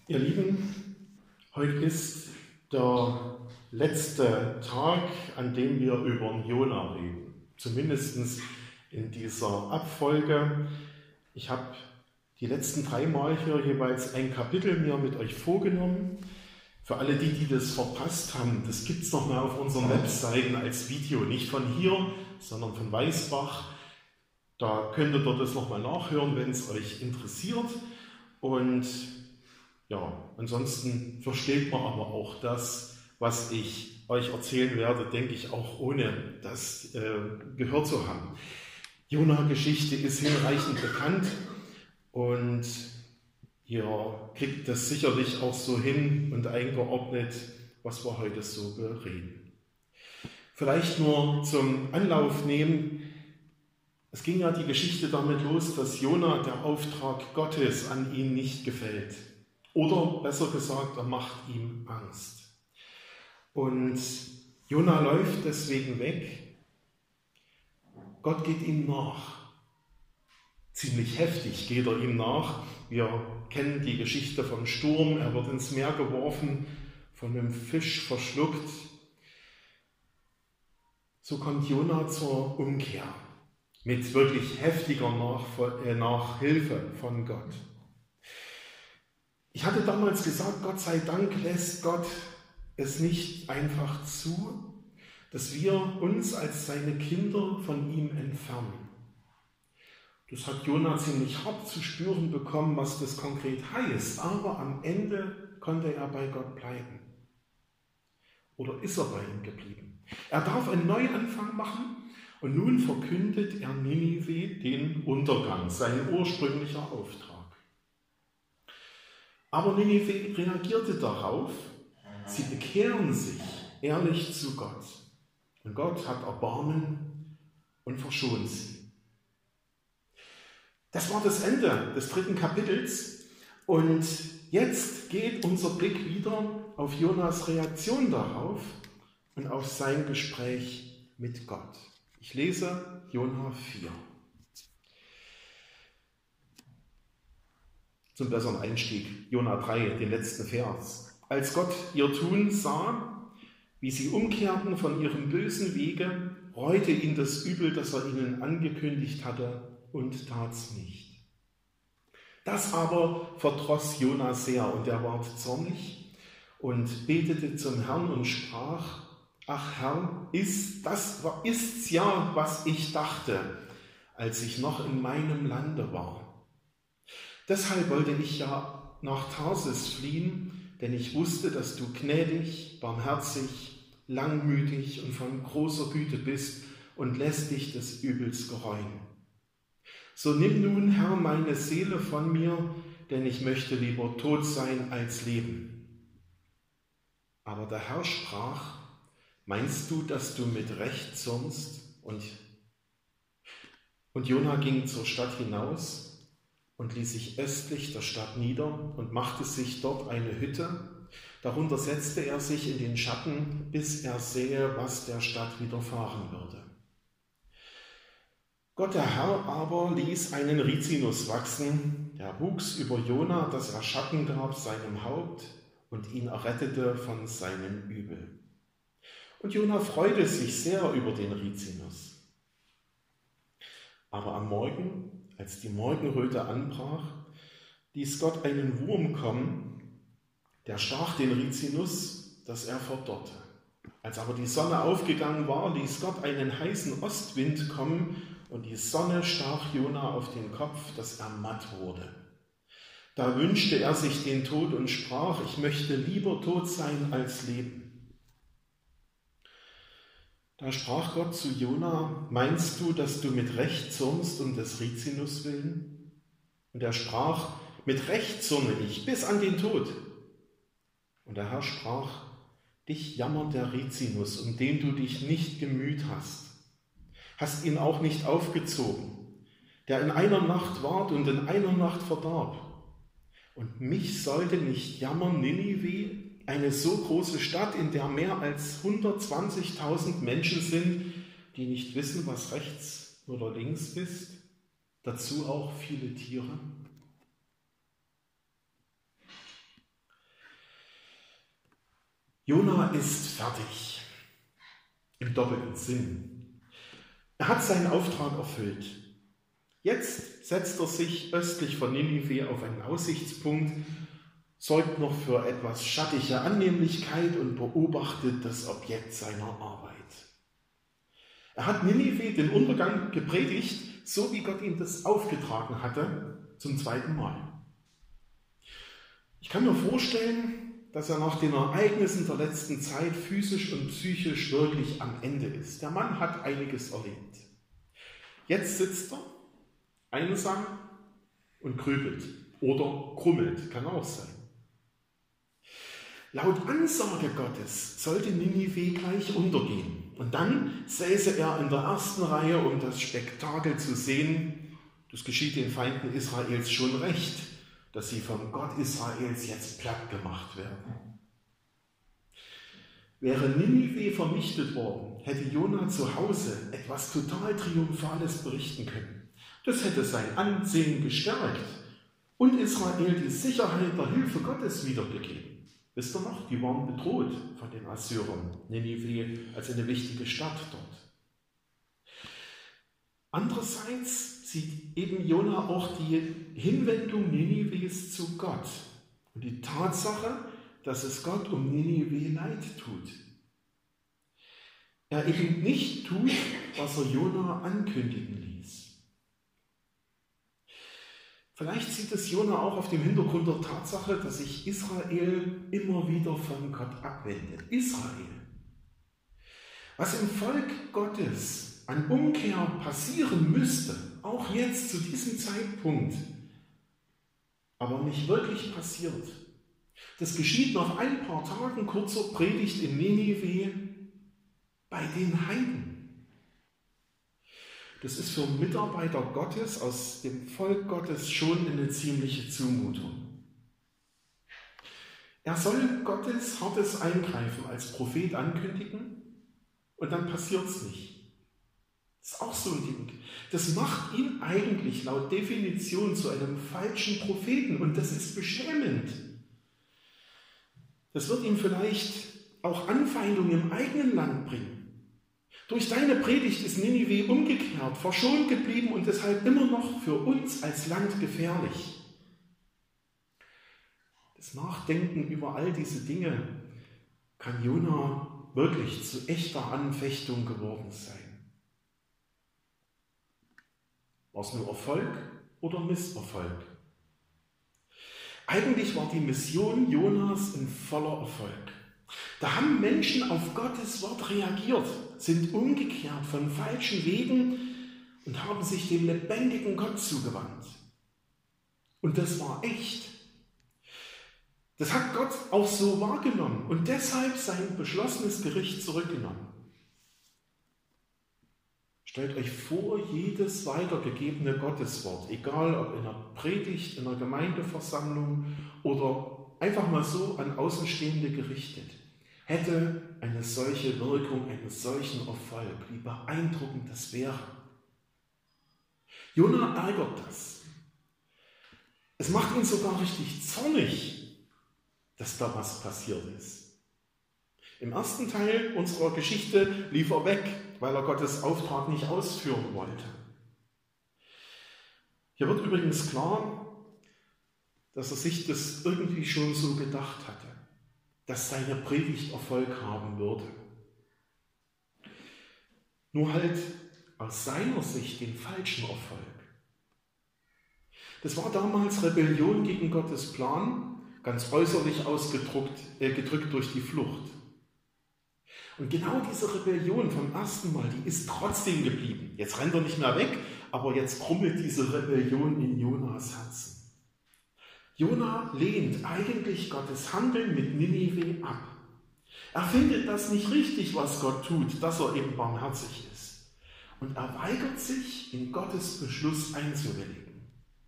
Ihr Lieben, heute ist der letzte Tag, an dem wir über Jona reden. Zumindest in dieser Abfolge. Ich habe die letzten 3 Mal hier jeweils ein Kapitel mir mit euch vorgenommen. Für alle die das verpasst haben, das gibt es nochmal auf unseren Webseiten als Video. Nicht von hier, sondern von Weißbach. Da könnt ihr das nochmal nachhören, wenn es euch interessiert. Und ja, ansonsten versteht man aber auch das, was ich euch erzählen werde, denke ich, auch ohne das gehört zu haben. Jona-Geschichte ist hinreichend bekannt und ihr kriegt das sicherlich auch so hin und eingeordnet, was wir heute so bereden. Vielleicht nur zum Anlauf nehmen. Es ging ja die Geschichte damit los, dass Jona der Auftrag Gottes an ihn nicht gefällt. Oder besser gesagt, er macht ihm Angst. Und Jona läuft deswegen weg. Gott geht ihm nach. Ziemlich heftig geht er ihm nach. Wir kennen die Geschichte vom Sturm. Er wird ins Meer geworfen, von einem Fisch verschluckt. So kommt Jona zur Umkehr mit wirklich heftiger Nachhilfe von Gott. Ich hatte damals gesagt, Gott sei Dank lässt Gott es nicht einfach zu, dass wir uns als seine Kinder von ihm entfernen. Das hat Jona ziemlich hart zu spüren bekommen, was das konkret heißt, aber am Ende konnte er bei Gott bleiben. Oder ist er bei ihm geblieben? Er darf einen Neuanfang machen und nun verkündet er Ninive den Untergang, sein ursprünglicher Auftrag. Aber Ninive reagierte darauf, sie bekehren sich ehrlich zu Gott. Und Gott hat Erbarmen und verschont sie. Das war das Ende des 3. Kapitels. Und jetzt geht unser Blick wieder auf Jonas Reaktion darauf und auf sein Gespräch mit Gott. Ich lese Jona 4. Zum besseren Einstieg, Jona 3, den letzten Vers. Als Gott ihr Tun sah, wie sie umkehrten von ihrem bösen Wege, reute ihn das Übel, das er ihnen angekündigt hatte, und tat's nicht. Das aber verdross Jona sehr, und er ward zornig und betete zum Herrn und sprach: Ach Herr, ist's ja, was ich dachte, als ich noch in meinem Lande war. Deshalb wollte ich ja nach Tarsis fliehen, denn ich wusste, dass du gnädig, barmherzig, langmütig und von großer Güte bist und lässt dich des Übels gereuen. So nimm nun, Herr, meine Seele von mir, denn ich möchte lieber tot sein als leben. Aber der Herr sprach: Meinst du, dass du mit Recht zürnst? Und Jona ging zur Stadt hinaus und ließ sich östlich der Stadt nieder und machte sich dort eine Hütte. Darunter setzte er sich in den Schatten, bis er sähe, was der Stadt widerfahren würde. Gott der Herr aber ließ einen Rizinus wachsen, der wuchs über Jona, dass er Schatten gab seinem Haupt und ihn errettete von seinem Übel. Und Jona freute sich sehr über den Rizinus. Aber am Morgen, als die Morgenröte anbrach, ließ Gott einen Wurm kommen, der stach den Rizinus, dass er verdorrte. Als aber die Sonne aufgegangen war, ließ Gott einen heißen Ostwind kommen, und die Sonne stach Jona auf den Kopf, dass er matt wurde. Da wünschte er sich den Tod und sprach: Ich möchte lieber tot sein als leben. Da sprach Gott zu Jona: Meinst du, dass du mit Recht zürnst um des Rizinus willen? Und er sprach: Mit Recht zürne ich bis an den Tod. Und der Herr sprach: Dich jammert der Rizinus, um den du dich nicht gemüht hast ihn auch nicht aufgezogen, der in einer Nacht ward und in einer Nacht verdarb. Und mich sollte nicht jammern Ninive, eine so große Stadt, in der mehr als 120.000 Menschen sind, die nicht wissen, was rechts oder links ist, dazu auch viele Tiere. Jona ist fertig, im doppelten Sinn. Er hat seinen Auftrag erfüllt. Jetzt setzt er sich östlich von Ninive auf einen Aussichtspunkt, sorgt noch für etwas schattige Annehmlichkeit und beobachtet das Objekt seiner Arbeit. Er hat Ninive den Untergang gepredigt, so wie Gott ihm das aufgetragen hatte, zum 2. Mal. Ich kann mir vorstellen, dass er nach den Ereignissen der letzten Zeit physisch und psychisch wirklich am Ende ist. Der Mann hat einiges erlebt. Jetzt sitzt er einsam und grübelt oder grummelt, kann auch sein. Laut Ansage Gottes sollte Ninive gleich untergehen. Und dann säße er in der ersten Reihe, um das Spektakel zu sehen. Das geschieht den Feinden Israels schon recht, dass sie vom Gott Israels jetzt platt gemacht werden. Wäre Ninive vernichtet worden, hätte Jona zu Hause etwas total Triumphales berichten können. Das hätte sein Ansehen gestärkt und Israel die Sicherheit der Hilfe Gottes wiedergegeben. Wisst ihr noch, die waren bedroht von den Assyrern, Ninive als eine wichtige Stadt dort. Andererseits sieht eben Jona auch die Hinwendung Ninives zu Gott und die Tatsache, dass es Gott um Ninive leid tut. Er eben nicht tut, was er Jona ankündigen ließ. Vielleicht sieht es Jona auch auf dem Hintergrund der Tatsache, dass sich Israel immer wieder von Gott abwendet. Israel. Was im Volk Gottes an Umkehr passieren müsste, auch jetzt zu diesem Zeitpunkt, aber nicht wirklich passiert. Das geschieht nach ein paar Tagen kurzer Predigt in Ninive bei den Heiden. Das ist für Mitarbeiter Gottes aus dem Volk Gottes schon eine ziemliche Zumutung. Er soll Gottes hartes Eingreifen als Prophet ankündigen und dann passiert es nicht. Das ist auch so ein Ding. Das macht ihn eigentlich laut Definition zu einem falschen Propheten und das ist beschämend. Das wird ihm vielleicht auch Anfeindungen im eigenen Land bringen. Durch deine Predigt ist Ninive umgekehrt, verschont geblieben und deshalb immer noch für uns als Land gefährlich. Das Nachdenken über all diese Dinge kann Jona wirklich zu echter Anfechtung geworden sein. War es nur Erfolg oder Misserfolg? Eigentlich war die Mission Jonas in voller Erfolg. Da haben Menschen auf Gottes Wort reagiert, sind umgekehrt von falschen Wegen und haben sich dem lebendigen Gott zugewandt. Und das war echt. Das hat Gott auch so wahrgenommen und deshalb sein beschlossenes Gericht zurückgenommen. Stellt euch vor, jedes weitergegebene Gotteswort, egal ob in einer Predigt, in einer Gemeindeversammlung oder einfach mal so an Außenstehende gerichtet, hätte eine solche Wirkung, einen solchen Erfolg, wie beeindruckend das wäre. Jona ärgert das. Es macht ihn sogar richtig zornig, dass da was passiert ist. Im ersten Teil unserer Geschichte lief er weg, weil er Gottes Auftrag nicht ausführen wollte. Hier wird übrigens klar, dass er sich das irgendwie schon so gedacht hatte, dass seine Predigt Erfolg haben würde. Nur halt aus seiner Sicht den falschen Erfolg. Das war damals Rebellion gegen Gottes Plan, ganz äußerlich gedrückt durch die Flucht. Und genau diese Rebellion vom ersten Mal, die ist trotzdem geblieben. Jetzt rennt er nicht mehr weg, aber jetzt krummelt diese Rebellion in Jonas Herzen. Jona lehnt eigentlich Gottes Handeln mit Ninive ab. Er findet das nicht richtig, was Gott tut, dass er eben barmherzig ist. Und er weigert sich, in Gottes Beschluss einzuwilligen.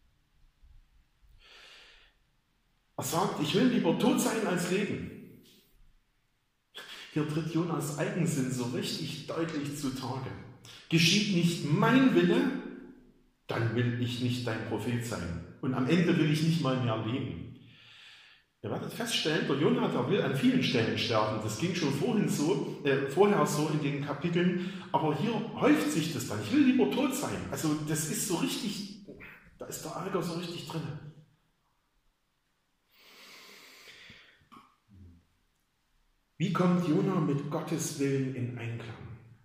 Er sagt, ich will lieber tot sein als leben. Hier tritt Jonas Eigensinn so richtig deutlich zutage. Geschieht nicht mein Wille, dann will ich nicht dein Prophet sein. Und am Ende will ich nicht mal mehr leben. Ihr werdet feststellen, der Jona, der will an vielen Stellen sterben. Das ging schon vorher so in den Kapiteln, aber hier häuft sich das dann. Ich will lieber tot sein. Also das ist so richtig, da ist der Ärger so richtig drin. Wie kommt Jona mit Gottes Willen in Einklang?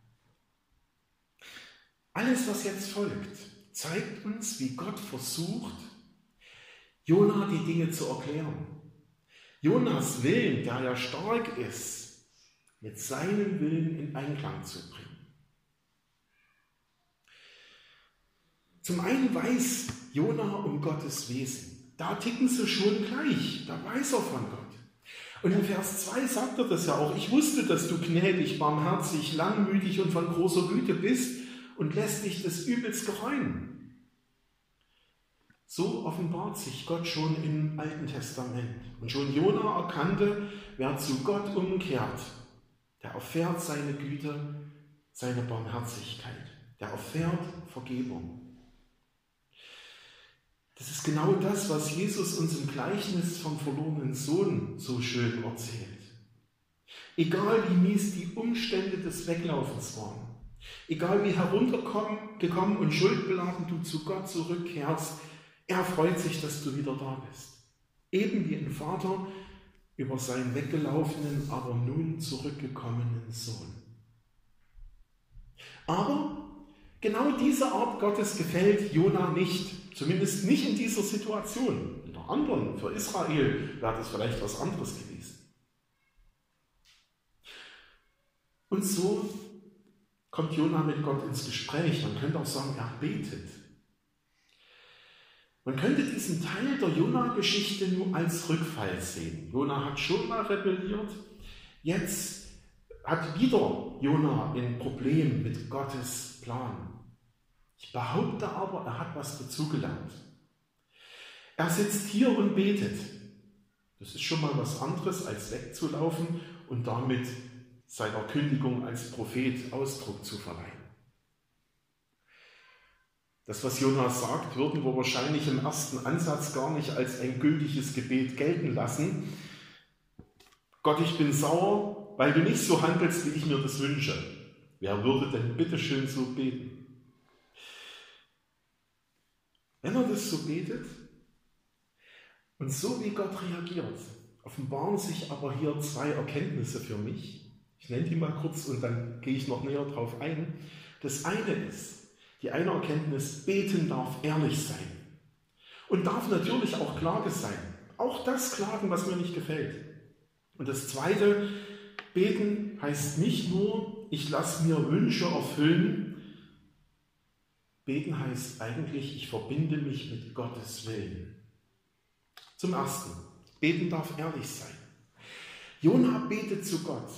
Alles, was jetzt folgt, zeigt uns, wie Gott versucht, Jona die Dinge zu erklären. Jonas Willen, der ja stark ist, mit seinem Willen in Einklang zu bringen. Zum einen weiß Jona um Gottes Wesen. Da ticken sie schon gleich, da weiß er von Gott. Und in Vers 2 sagt er das ja auch: Ich wusste, dass du gnädig, barmherzig, langmütig und von großer Güte bist und lässt dich des Übels gereuen. So offenbart sich Gott schon im Alten Testament. Und schon Jona erkannte, wer zu Gott umkehrt, der erfährt seine Güte, seine Barmherzigkeit. Der erfährt Vergebung. Das ist genau das, was Jesus uns im Gleichnis vom verlorenen Sohn so schön erzählt. Egal wie mies die Umstände des Weglaufens waren, egal wie heruntergekommen und schuldbeladen du zu Gott zurückkehrst, er freut sich, dass du wieder da bist. Eben wie ein Vater über seinen weggelaufenen, aber nun zurückgekommenen Sohn. Aber genau diese Art Gottes gefällt Jona nicht. Zumindest nicht in dieser Situation. In der anderen, für Israel, wäre das vielleicht was anderes gewesen. Und so kommt Jona mit Gott ins Gespräch. Man könnte auch sagen, er betet. Man könnte diesen Teil der Jona-Geschichte nur als Rückfall sehen. Jona hat schon mal rebelliert, jetzt hat wieder Jona ein Problem mit Gottes Plan. Ich behaupte aber, er hat was dazugelernt. Er sitzt hier und betet. Das ist schon mal was anderes, als wegzulaufen und damit seiner Kündigung als Prophet Ausdruck zu verleihen. Das, was Jona sagt, würden wir wahrscheinlich im ersten Ansatz gar nicht als ein gültiges Gebet gelten lassen. Gott, ich bin sauer, weil du nicht so handelst, wie ich mir das wünsche. Wer würde denn bitte schön so beten? Wenn er das so betet und so wie Gott reagiert, offenbaren sich aber hier zwei Erkenntnisse für mich. Ich nenne die mal kurz und dann gehe ich noch näher drauf ein. Das eine ist, die eine Erkenntnis: Beten darf ehrlich sein und darf natürlich auch Klage sein. Auch das Klagen, was mir nicht gefällt. Und das zweite, beten heißt nicht nur, ich lasse mir Wünsche erfüllen. Beten heißt eigentlich, ich verbinde mich mit Gottes Willen. Zum Ersten, beten darf ehrlich sein. Jona betet zu Gott.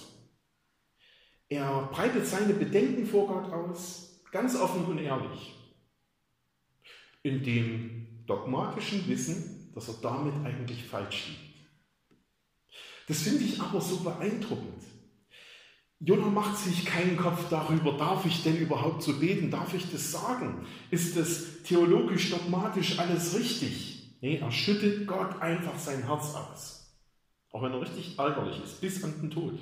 Er breitet seine Bedenken vor Gott aus, ganz offen und ehrlich, in dem dogmatischen Wissen, dass er damit eigentlich falsch liegt. Das finde ich aber so beeindruckend. Jona macht sich keinen Kopf darüber, darf ich denn überhaupt so beten, darf ich das sagen? Ist das theologisch, dogmatisch alles richtig? Nee, er schüttet Gott einfach sein Herz aus. Auch wenn er richtig ärgerlich ist, bis an den Tod.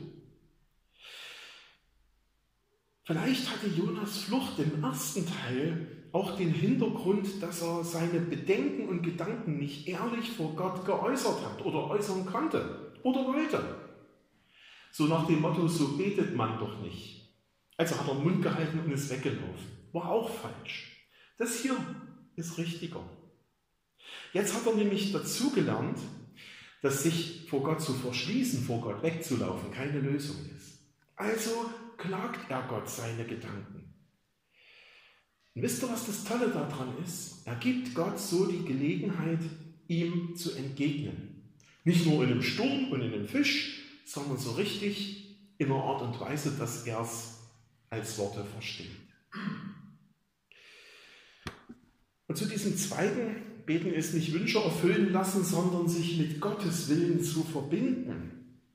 Vielleicht hatte Jonas Flucht im ersten Teil auch den Hintergrund, dass er seine Bedenken und Gedanken nicht ehrlich vor Gott geäußert hat oder äußern konnte oder wollte. So nach dem Motto, so betet man doch nicht. Also hat er den Mund gehalten und ist weggelaufen. War auch falsch. Das hier ist richtiger. Jetzt hat er nämlich dazugelernt, dass sich vor Gott zu verschließen, vor Gott wegzulaufen, keine Lösung ist. Also klagt er Gott seine Gedanken. Und wisst ihr, was das Tolle daran ist? Er gibt Gott so die Gelegenheit, ihm zu entgegnen. Nicht nur in einem Sturm und in einem Fisch, sondern so richtig in einer Art und Weise, dass er es als Worte versteht. Und zu diesem zweiten, Beten ist nicht Wünsche erfüllen lassen, sondern sich mit Gottes Willen zu verbinden.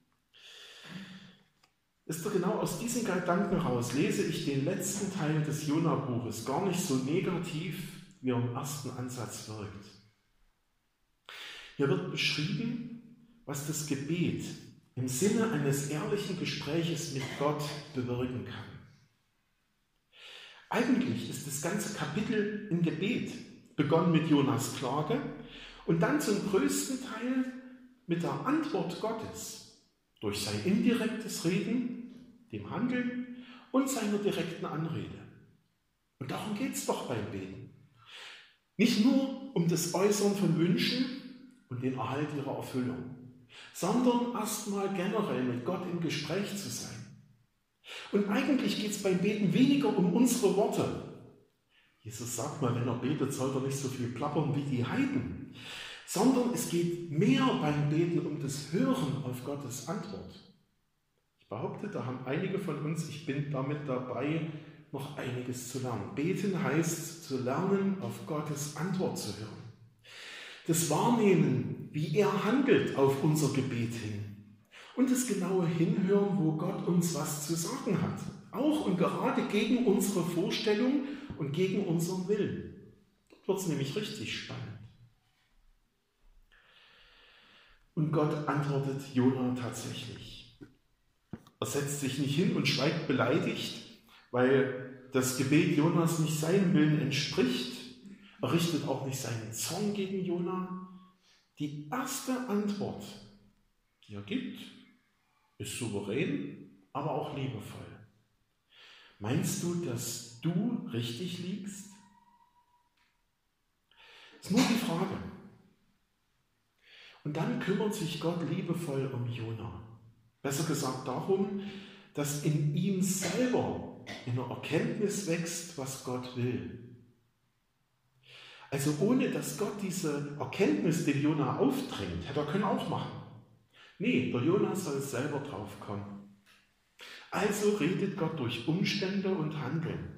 Ist doch genau aus diesen Gedanken heraus lese ich den letzten Teil des Jona-Buches gar nicht so negativ, wie er im ersten Ansatz wirkt. Hier wird beschrieben, was das Gebet im Sinne eines ehrlichen Gespräches mit Gott bewirken kann. Eigentlich ist das ganze Kapitel ein Gebet, begonnen mit Jonas Klage und dann zum größten Teil mit der Antwort Gottes durch sein indirektes Reden, dem Handeln und seiner direkten Anrede. Und darum geht es doch beim Beten. Nicht nur um das Äußern von Wünschen und den Erhalt ihrer Erfüllung, sondern erstmal generell mit Gott im Gespräch zu sein. Und eigentlich geht es beim Beten weniger um unsere Worte. Jesus sagt mal, wenn er betet, soll er nicht so viel plappern wie die Heiden, sondern es geht mehr beim Beten um das Hören auf Gottes Antwort. Ich behaupte, da haben einige von uns, ich bin damit dabei, noch einiges zu lernen. Beten heißt, zu lernen, auf Gottes Antwort zu hören. Das Wahrnehmen, wie er handelt auf unser Gebet hin. Und das genaue Hinhören, wo Gott uns was zu sagen hat. Auch und gerade gegen unsere Vorstellung und gegen unseren Willen. Dort wird es nämlich richtig spannend. Und Gott antwortet Jona tatsächlich. Er setzt sich nicht hin und schweigt beleidigt, weil das Gebet Jonas nicht seinem Willen entspricht. Er richtet auch nicht seinen Zorn gegen Jona. Die erste Antwort, die er gibt, ist souverän, aber auch liebevoll. Meinst du, dass du richtig liegst? Das ist nur die Frage. Und dann kümmert sich Gott liebevoll um Jona. Besser gesagt darum, dass in ihm selber eine Erkenntnis wächst, was Gott will. Also ohne, dass Gott diese Erkenntnis dem Jona aufdrängt, hätte er können auch machen. Nee, der Jona soll selber drauf kommen. Also redet Gott durch Umstände und Handeln.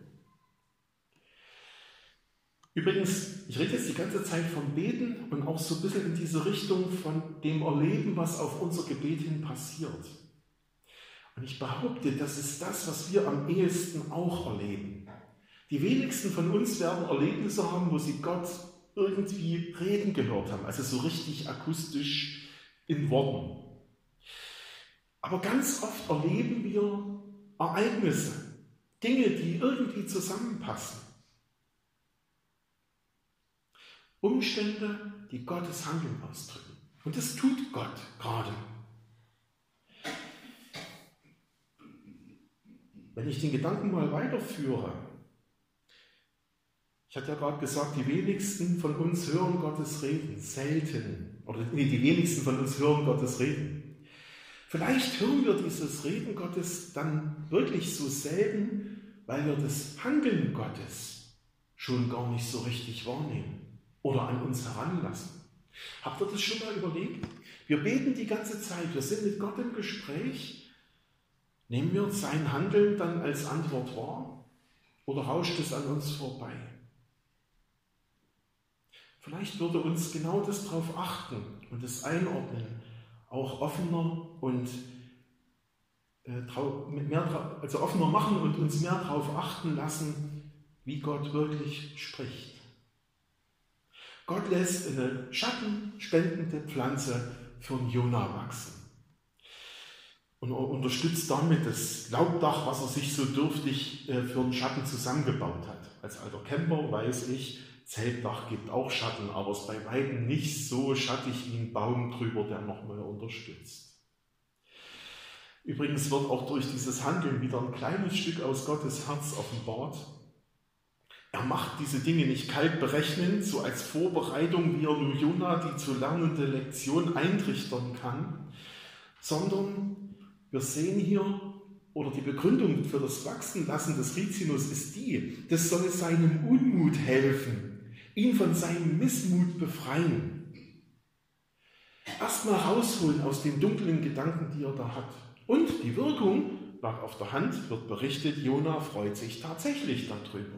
Übrigens, ich rede jetzt die ganze Zeit vom Beten und auch so ein bisschen in diese Richtung von dem Erleben, was auf unser Gebet hin passiert. Und ich behaupte, das ist das, was wir am ehesten auch erleben. Die wenigsten von uns werden Erlebnisse haben, wo sie Gott irgendwie reden gehört haben, also so richtig akustisch in Worten. Aber ganz oft erleben wir Ereignisse, Dinge, die irgendwie zusammenpassen. Umstände, die Gottes Handeln ausdrücken. Und das tut Gott gerade. Wenn ich den Gedanken mal weiterführe, ich hatte ja gerade gesagt, die wenigsten von uns hören Gottes Reden, selten. Oder nee, die wenigsten von uns hören Gottes Reden. Vielleicht hören wir dieses Reden Gottes dann wirklich so selten, weil wir das Handeln Gottes schon gar nicht so richtig wahrnehmen oder an uns heranlassen. Habt ihr das schon mal überlegt? Wir beten die ganze Zeit, wir sind mit Gott im Gespräch. Nehmen wir sein Handeln dann als Antwort wahr oder rauscht es an uns vorbei? Vielleicht würde uns genau das darauf achten und das einordnen, auch offener und offener machen und uns mehr darauf achten lassen, wie Gott wirklich spricht. Gott lässt eine schattenspendende Pflanze für den Jona wachsen und unterstützt damit das Laubdach, was er sich so dürftig für den Schatten zusammengebaut hat. Als alter Camper weiß ich, Zeltdach gibt auch Schatten, aber es ist bei weitem nicht so schattig wie ein Baum drüber, der nochmal unterstützt. Übrigens wird auch durch dieses Handeln wieder ein kleines Stück aus Gottes Herz offenbart. Er macht diese Dinge nicht kalt berechnend, so als Vorbereitung, wie er nur Jona die zu lernende Lektion eintrichtern kann, sondern wir sehen hier, oder die Begründung für das Wachsenlassen des Rizinus ist die, das soll seinem Unmut helfen, ihn von seinem Missmut befreien. Erstmal rausholen aus den dunklen Gedanken, die er da hat. Und die Wirkung lag auf der Hand, wird berichtet, Jona freut sich tatsächlich darüber.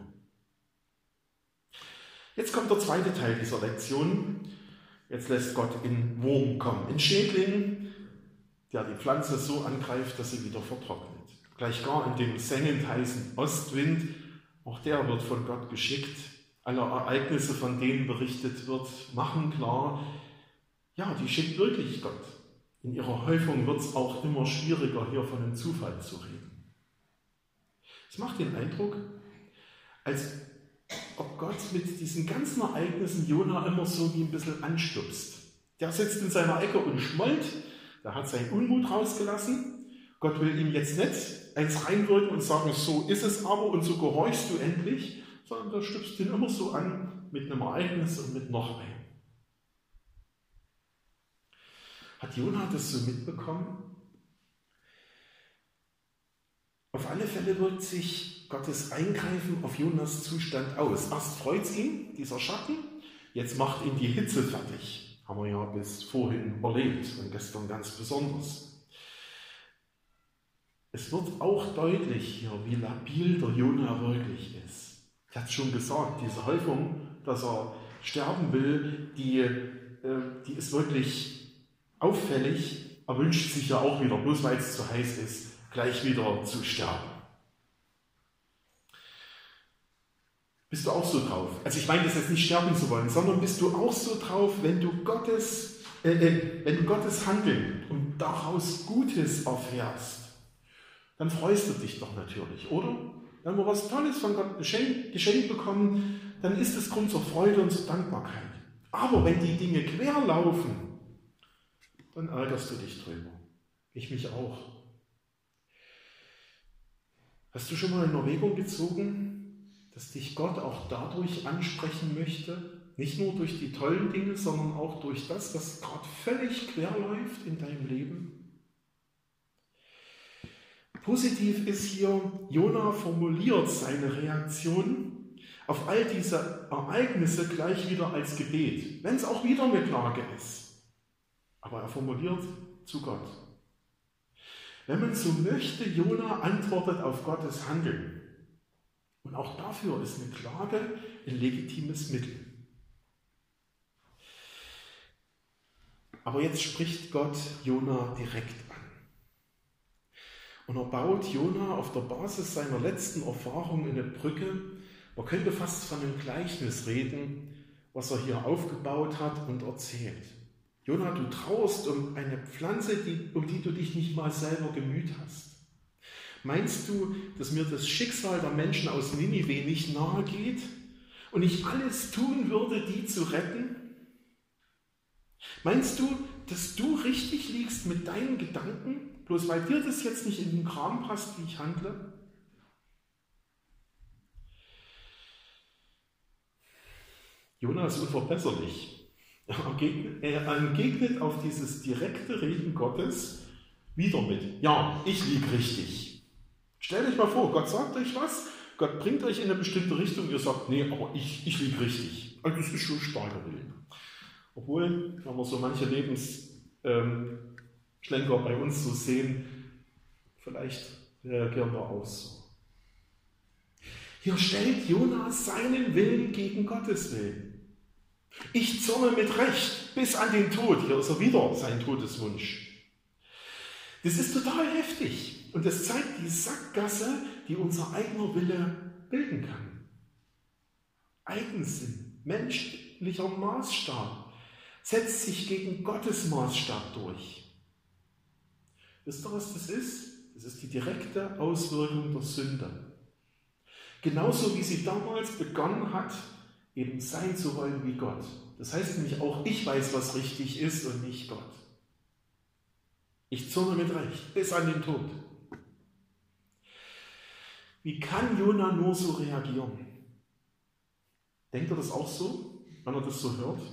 Jetzt kommt der zweite Teil dieser Lektion. Jetzt lässt Gott in Wurm kommen, in Schädling, der die Pflanze so angreift, dass sie wieder vertrocknet. Gleich gar in dem sengend heißen Ostwind, auch der wird von Gott geschickt. Alle Ereignisse, von denen berichtet wird, machen klar, ja, die schickt wirklich Gott. In ihrer Häufung wird es auch immer schwieriger, hier von einem Zufall zu reden. Es macht den Eindruck, als ob Gott mit diesen ganzen Ereignissen Jona immer so wie ein bisschen anstupst. Der sitzt in seiner Ecke und schmollt, der hat seinen Unmut rausgelassen. Gott will ihm jetzt nicht eins reinwirken und sagen, so ist es aber und so gehorchst du endlich, sondern der stupst ihn immer so an mit einem Ereignis und mit noch einem. Hat Jona das so mitbekommen? Auf alle Fälle wirkt sich Gottes Eingreifen auf Jonas Zustand aus. Erst freut es ihn, dieser Schatten, jetzt macht ihn die Hitze fertig. Haben wir ja bis vorhin erlebt und gestern ganz besonders. Es wird auch deutlich hier, wie labil der Jona wirklich ist. Ich hatte es schon gesagt, diese Häufung, dass er sterben will, die ist wirklich auffällig. Er wünscht sich ja auch wieder, bloß weil es zu heiß ist, gleich wieder zu sterben. Bist du auch so drauf? Also ich meine das jetzt nicht sterben zu wollen, sondern bist du auch so drauf, wenn du Gottes Handeln und daraus Gutes erfährst, dann freust du dich doch natürlich, oder? Wenn wir was Tolles von Gott geschenkt bekommen, dann ist es Grund zur Freude und zur Dankbarkeit. Aber wenn die Dinge quer laufen, dann ärgerst du dich drüber. Ich mich auch. Hast du schon mal in Erwägung gezogen, dass dich Gott auch dadurch ansprechen möchte? Nicht nur durch die tollen Dinge, sondern auch durch das, was gerade völlig quer läuft in deinem Leben? Positiv ist hier, Jona formuliert seine Reaktion auf all diese Ereignisse gleich wieder als Gebet, wenn es auch wieder eine Klage ist. Aber er formuliert zu Gott. Wenn man so möchte, Jona antwortet auf Gottes Handeln. Und auch dafür ist eine Klage ein legitimes Mittel. Aber jetzt spricht Gott Jona direkt an. Und er baut Jona auf der Basis seiner letzten Erfahrung eine Brücke. Man könnte fast von einem Gleichnis reden, was er hier aufgebaut hat und erzählt. Jona, du trauerst um eine Pflanze, um die du dich nicht mal selber gemüht hast. Meinst du, dass mir das Schicksal der Menschen aus Ninive nicht nahe geht und ich alles tun würde, die zu retten? Meinst du, dass du richtig liegst mit deinen Gedanken, bloß weil dir das jetzt nicht in den Kram passt, wie ich handle? Jona ist unverbesserlich. Er entgegnet auf dieses direkte Reden Gottes wieder mit, ja, ich liege richtig. Stellt euch mal vor, Gott sagt euch was, Gott bringt euch in eine bestimmte Richtung, ihr sagt, nee, aber ich liege richtig. Also das ist schon starker Willen. Obwohl, wenn wir so manche Lebensschlenker bei uns so sehen, vielleicht reagieren wir auch so. Hier stellt Jona seinen Willen gegen Gottes Willen. Ich zürne mit Recht bis an den Tod. Hier ist er wieder, sein Todeswunsch. Das ist total heftig und das zeigt die Sackgasse, die unser eigener Wille bilden kann. Eigensinn, menschlicher Maßstab setzt sich gegen Gottes Maßstab durch. Wisst ihr, was das ist? Das ist die direkte Auswirkung der Sünde. Genauso wie sie damals begonnen hat, eben sein zu wollen wie Gott. Das heißt nämlich auch, ich weiß, was richtig ist und nicht Gott. Ich zürne mit Recht bis an den Tod. Wie kann Jona nur so reagieren? Denkt er das auch so, wenn er das so hört?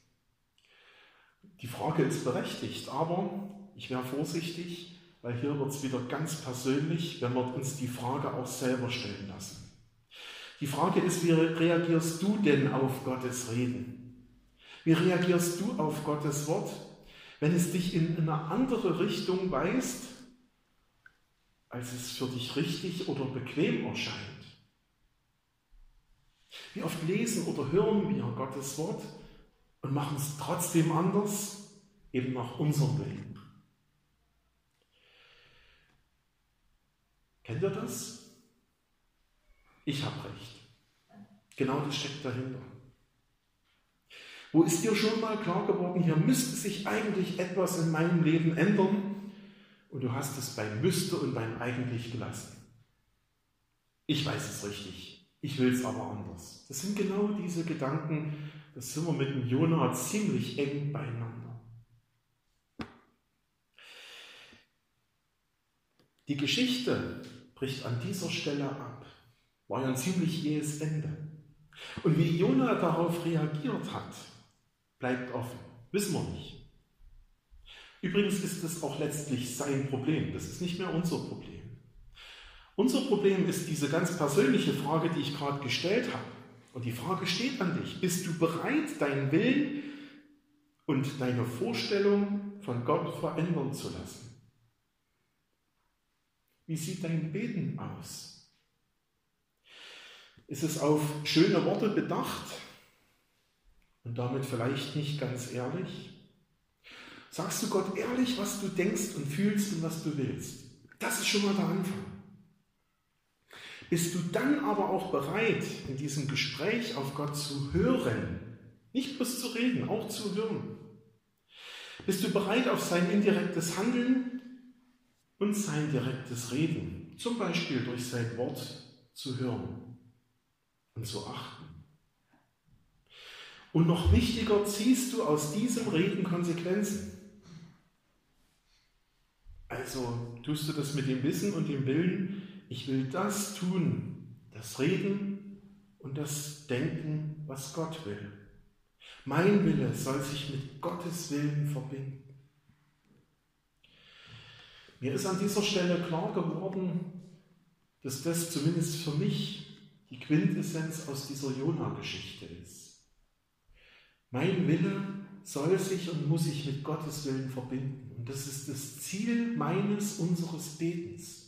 Die Frage ist berechtigt, aber ich wäre vorsichtig, weil hier wird es wieder ganz persönlich, wenn wir uns die Frage auch selber stellen lassen. Die Frage ist, wie reagierst du denn auf Gottes Reden? Wie reagierst du auf Gottes Wort, wenn es dich in eine andere Richtung weist, als es für dich richtig oder bequem erscheint? Wie oft lesen oder hören wir Gottes Wort und machen es trotzdem anders, eben nach unserem Willen? Kennt ihr das? Ich habe recht. Genau das steckt dahinter. Wo ist dir schon mal klar geworden, hier müsste sich eigentlich etwas in meinem Leben ändern und du hast es beim müsste und beim eigentlich gelassen? Ich weiß es richtig, ich will es aber anders. Das sind genau diese Gedanken, das sind wir mit dem Jona ziemlich eng beieinander. Die Geschichte bricht an dieser Stelle ab. War ja ein ziemlich jähes Ende. Und wie Jona darauf reagiert hat, bleibt offen. Wissen wir nicht. Übrigens ist es auch letztlich sein Problem. Das ist nicht mehr unser Problem. Unser Problem ist diese ganz persönliche Frage, die ich gerade gestellt habe. Und die Frage steht an dich. Bist du bereit, deinen Willen und deine Vorstellung von Gott verändern zu lassen? Wie sieht dein Beten aus? Ist es auf schöne Worte bedacht und damit vielleicht nicht ganz ehrlich? Sagst du Gott ehrlich, was du denkst und fühlst und was du willst? Das ist schon mal der Anfang. Bist du dann aber auch bereit, in diesem Gespräch auf Gott zu hören? Nicht bloß zu reden, auch zu hören. Bist du bereit, auf sein indirektes Handeln und sein direktes Reden, zum Beispiel durch sein Wort, zu hören und zu achten? Und noch wichtiger, ziehst du aus diesem Reden Konsequenzen? Also tust du das mit dem Wissen und dem Willen, ich will das tun, das Reden und das Denken, was Gott will. Mein Wille soll sich mit Gottes Willen verbinden. Mir ist an dieser Stelle klar geworden, dass das zumindest für mich die Quintessenz aus dieser Jona-Geschichte ist. Mein Wille soll sich und muss sich mit Gottes Willen verbinden. Und das ist das Ziel unseres Betens.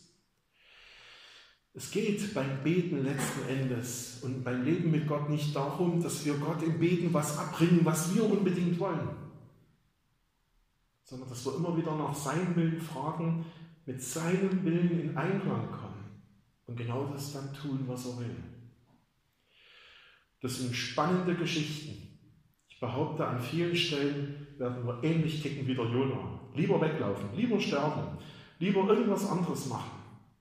Es geht beim Beten letzten Endes und beim Leben mit Gott nicht darum, dass wir Gott im Beten was abbringen, was wir unbedingt wollen, sondern dass wir immer wieder nach seinem Willen fragen, mit seinem Willen in Einklang kommen und genau das dann tun, was er will. Das sind spannende Geschichten. Ich behaupte, an vielen Stellen werden wir ähnlich ticken wie der Jona. Lieber weglaufen, lieber sterben, lieber irgendwas anderes machen.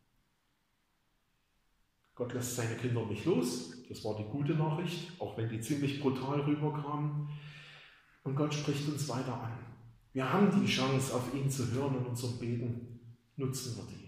Gott lässt seine Kinder nicht los. Das war die gute Nachricht, auch wenn die ziemlich brutal rüberkamen. Und Gott spricht uns weiter an. Wir haben die Chance, auf ihn zu hören und unserem Beten nutzen wir die.